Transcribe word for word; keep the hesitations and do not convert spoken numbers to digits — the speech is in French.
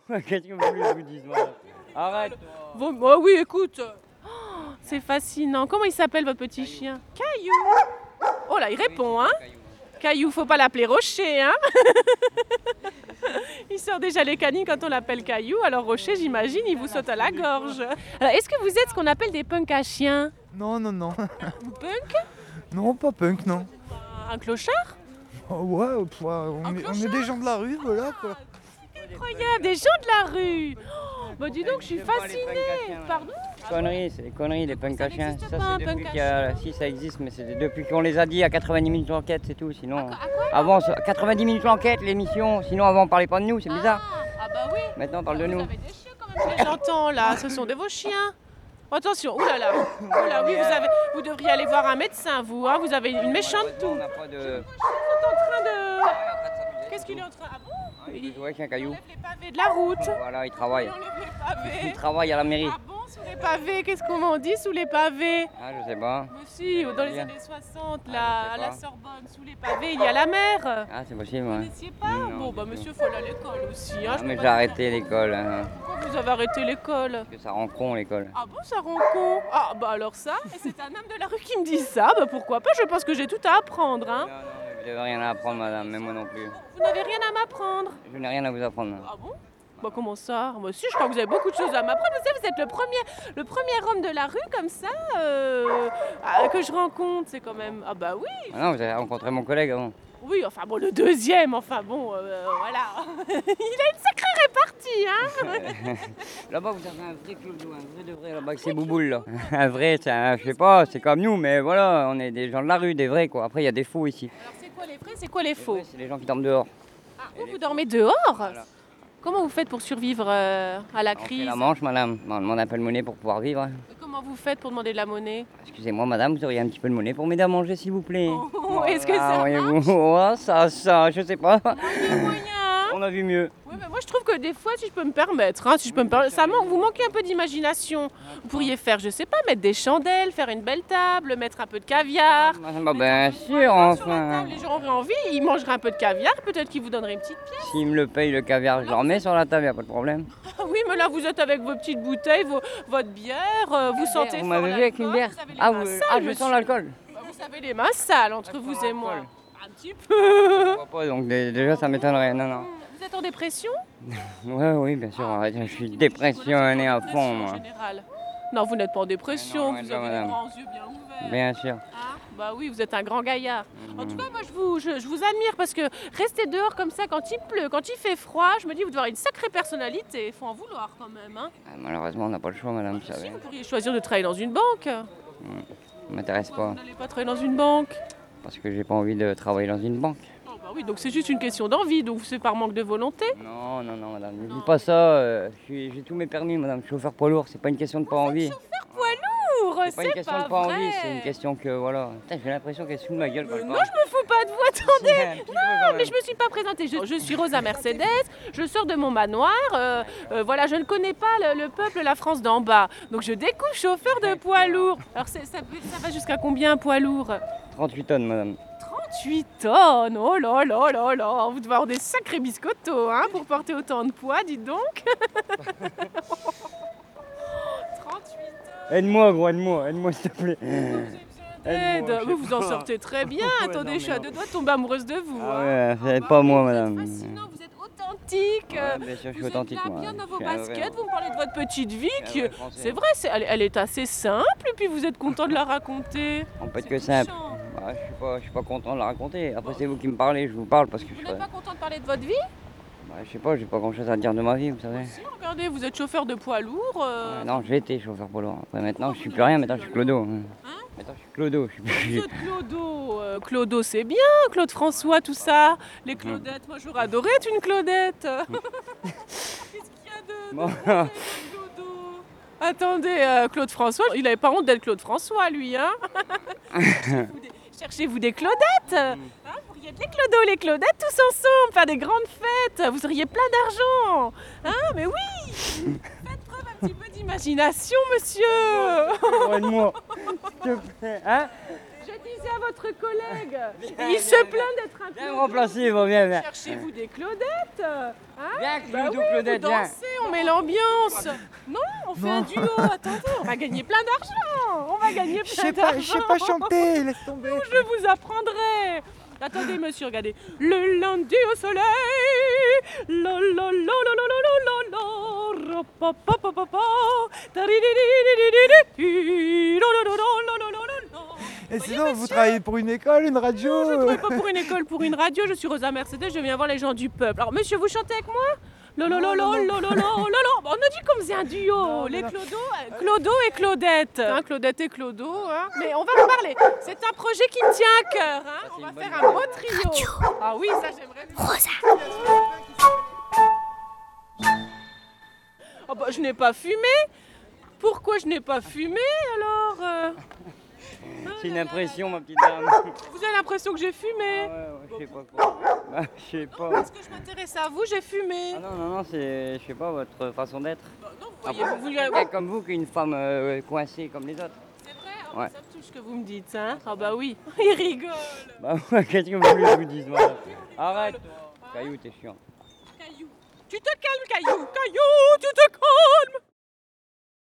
Qu'est-ce que vous voulez que je vous dise, moi? Arrête. Bon, oh oui, écoute. Oh, c'est fascinant. Comment il s'appelle votre petit chien? Caillou. Oh là, il répond, hein. Caillou, faut pas l'appeler Rocher, hein. Il sort déjà les canines quand on l'appelle Caillou. Alors Rocher, j'imagine, il vous saute à la gorge. Alors, est-ce que vous êtes ce qu'on appelle des punks à chiens? Non, non, non. Ou punk? Non, pas punk, non. Un clochard? Oh, ouais, pff, ouais, on, est, on est des gens de la rue, voilà quoi. Incroyable, des gens de la rue. Oh, bah dis donc, je suis fascinée. Pardon? Conneries, c'est des conneries, les punks à chiens. n'existe Ça, pas, un c'est punk depuis à qu'il y a... Si, ça existe, mais c'est depuis qu'on les a dit à quatre-vingt-dix minutes l'enquête, c'est tout. Sinon, À quoi, à quoi avant, ça- quatre-vingt-dix minutes l'enquête, l'émission. Sinon, avant, on parlait pas de nous, c'est bizarre. Ah, ah bah oui. Maintenant, on parle de Vous nous. avez des chiens quand même, que j'entends là. Ce sont de vos chiens. Attention, oulala. Oula, oui, vous, avez, vous devriez aller voir un médecin, vous. Hein, vous avez une méchante On toux. n'a pas de... Vous êtes en train de... Qu'est-ce qu'il est en train... Ah bon? Il joue avec un Il caillou. enlève les pavés de la route. Voilà, il travaille. Il enlève les Il pavés. travaille à la mairie. Ah bon, sous les pavés? Qu'est-ce qu'on m'en dit sous les pavés? Ah, je sais pas. Mais si, dans les Bien. années soixante, Ah, là, je sais à la pas. Sorbonne, sous les pavés, il y a la mer. Ah, c'est possible, Vous ne ouais. connaissiez pas? Non, Bon, du bah tout. monsieur, faut aller à l'école aussi. Hein, Ah, je peux mais pas j'ai tout arrêté faire. l'école. Hein, Pourquoi vous avez arrêté l'école? parce que ça rend con, l'école. Ah bon, ça rend con? Ah bah alors ça, et c'est un homme de la rue qui me dit ça, bah pourquoi pas? Je pense que j'ai tout à apprendre, hein. Non, non, mais vous n'avez rien à apprendre, madame, mais moi non plus. Vous n'avez rien à m'apprendre? Je n'ai rien à vous apprendre. Ah bon? Bah comment ça? Moi aussi, je crois que vous avez beaucoup de choses à m'apprendre. Vous savez, vous êtes le premier, le premier homme de la rue comme ça euh, ah, que je rencontre. C'est quand même... Ah bah oui, Ah non, vous avez rencontré mon collègue avant. oui, enfin bon, le deuxième, enfin bon, euh, voilà. Il a une sacrée répartie, hein. Là-bas, vous avez un vrai clodo, un vrai de vrai, là-bas, avec ses bouboules, là. Un vrai, c'est un, je sais pas, c'est comme nous, mais voilà, on est des gens de la rue, des vrais, quoi. Après, il y a des faux ici. Alors c'est quoi les vrais, c'est quoi les Les faux? vrais, c'est les gens qui dorment dehors. Ah, vous, vous dormez dehors? Voilà. Comment vous faites pour survivre euh, à la On fait crise? la manche, madame. On demande un peu de monnaie pour pouvoir vivre. Et comment vous faites pour demander de la monnaie? Excusez-moi, madame, vous auriez un petit peu de monnaie pour m'aider à manger, s'il vous plaît. Oh, est-ce que ça voyez-vous, oh, ça, ça, je sais pas. Il y a moyen, hein? On a vu mieux. Oui, mais moi je trouve que des fois, si je peux me permettre, hein, si je peux me permettre, ça manque, vous manquez un peu d'imagination. Vous pourriez faire, je sais pas, mettre des chandelles, faire une belle table, mettre un peu de caviar. Bah, bien sûr, Sur la enfin. table, les gens auraient envie, ils mangeraient un peu de caviar, peut-être qu'ils vous donneraient une petite pièce. S'il me le paye, le caviar, je le remets sur la table, y a pas de problème. Ah oui, mais là vous êtes avec vos petites bouteilles, vos- votre bière, euh, vous sentez Vous fort m'avez vu avec une l'alcool, bière vous avez les Ah, mains vous... sales, ah, je monsieur. sens l'alcool. Bah, vous savez les mains sales entre vous et moi. l'alcool. Un petit peu. Je vois pas, donc dé- déjà, ça m'étonnerait. Non, non. Vous êtes en dépression? Ouais, oui, bien sûr, arrête, je suis dépressionné à fond, moi. En général. Non, vous n'êtes pas en dépression, Non, vous non, avez les madame. grands yeux bien ouverts. Bien sûr. Ah, bah oui, vous êtes un grand gaillard. En tout cas, moi, je vous, je, je vous admire parce que rester dehors comme ça quand il pleut, quand il fait froid, je me dis, vous devez avoir une sacrée personnalité. Il faut en vouloir quand même. Hein. Ah, malheureusement, on n'a pas le choix, madame, vous Si, savez. vous pourriez choisir de travailler dans une banque. Ça m'intéresse Pourquoi pas, vous n'allez pas travailler dans une banque? parce que j'ai pas envie de travailler dans une banque. Oh, bah oui, donc c'est juste une question d'envie, donc c'est par manque de volonté. Non, non, non, madame, ne dites pas ça. euh, je suis- J'ai tous mes permis, madame, je suis chauffeur poids lourd, c'est pas une question de pas envie. Poids lourd, C'est pas une question de pas vrai. envie, c'est une question que, voilà. Putain, j'ai l'impression qu'elle se fout de ma gueule quand Euh, elle non, parle. je me fous pas de vous, attendez. Non, Mais je me suis pas présentée. Je, je suis Rosa Mercedes, je sors de mon manoir. euh, euh, voilà, je ne connais pas le, le peuple, la France d'en bas. Donc je découvre chauffeur de poids lourd. Alors c'est- ça, peut- ça va jusqu'à combien un poids lourd? trente-huit tonnes, madame. trente-huit tonnes. Oh là là là là. Vous devez avoir des sacrés biscottos hein, pour porter autant de poids, dites donc. trente-huit tonnes. Aide-moi, gros, aide-moi, aide-moi, s'il te plaît. Aide. Aide-moi, je Vous vous en sais pas. sortez très bien. Ouais, Attendez, non, je suis à mais deux non. doigts de tomber amoureuse de vous. Ah hein. ouais, c'est bah pas oui, moi, vous êtes madame. fascinant, vous êtes authentique. Ouais, euh, bien sûr, je suis vous authentique, êtes là, moi. bien dans Je vos suis un vrai, baskets, moi. vous me parlez de votre petite vie, Je suis qui, un vrai Français. c'est vrai, c'est, elle, elle est assez simple, et puis vous êtes content de la raconter. On peut être C'est que simple. touchant. Bah, je suis pas, je suis pas content de la raconter. Après, c'est vous qui me parlez, je vous parle parce que Vous je, n'êtes pas content de parler de votre vie? bah, je sais pas, j'ai pas grand chose à dire de ma vie, vous savez. Si, regardez, vous êtes chauffeur de poids lourd. euh, Ouais, non, j'ai été chauffeur poids lourd. Après, maintenant, je suis plus rien. Maintenant, je suis Clodo. Hein Maintenant, je suis Clodo. Je suis Vous plus. êtes Clodo. euh, Clodo, c'est bien, Claude François, tout ça. Les Claudettes, moi j'aurais adoré être une Claudette. Qu'est-ce qu'il y a de, de Bon. beau dans Clodo? Attendez, euh, Claude François, il avait pas honte d'être Claude François, lui, hein. Cherchez-vous des- Cherchez-vous des Claudettes. Hein, vous pourriez être les Clodos, les Claudettes, tous ensemble, faire des grandes fêtes. Vous auriez plein d'argent. Hein, mais oui. Faites preuve un petit peu d'imagination, monsieur. Aide-moi, s'il te plaît. Hein? Je dis disais à votre collègue. Et il se plaint d'être un Viens me clodo. remplacer, bon, viens, viens. Cherchez-vous des Claudettes. Hein? Viens, Bah Clodo, oui, Claudette, vous viens. dansez, on met l'ambiance. Non, on fait Non. un duo. Attendez, on va gagner plein d'argent. On va gagner Je plein sais pas, je sais d'argent. pas chanter, laisse tomber. Je vous apprendrai. Attendez, monsieur, regardez. Le lundi au soleil. La la la la la la la la la. Pa pa pa pa pa. Tarididididididi. La la la la la la la la. Et Voyez, sinon, vous monsieur, travaillez pour une école, une radio je ne euh, travaille pas pour une école, pour une radio. Je suis Rosa Mercedes, je viens voir les gens du peuple. Alors, monsieur, vous chantez avec moi? La la la la Non, non, la non. la la la la. On a dit qu'on faisait un duo. Non, Les non, non. Clodo, euh, Clodo et Claudette. Hein, Claudette et Clodo. Hein. Mais on va en parler. C'est un projet qui me tient à cœur. Hein. c'est On va une bonne faire idée. un beau trio. Ah oui, ça j'aimerais bien. Oh bah, je n'ai pas fumé. Pourquoi je n'ai pas fumé alors euh C'est une impression, ma petite dame. Vous avez l'impression que j'ai Ah fumé? ouais, ouais, je sais pas quoi. Bah, je sais pas. Parce que je m'intéresse à vous, j'ai fumé. Ah non, non, non, c'est, je sais pas, votre façon d'être. Bah non, vous voyez, Après, vous, vous- quelqu'un comme vous qu'une femme euh, coincée comme les autres. C'est vrai, oh, Ouais. ça me touche que vous me dites, hein. Ah bah oui, il rigole. Bah ouais, qu'est-ce que vous voulez que je vous dise, moi? Arrête, toi. Caillou, t'es chiant. Caillou. Tu te calmes, Caillou. Caillou, tu te calmes.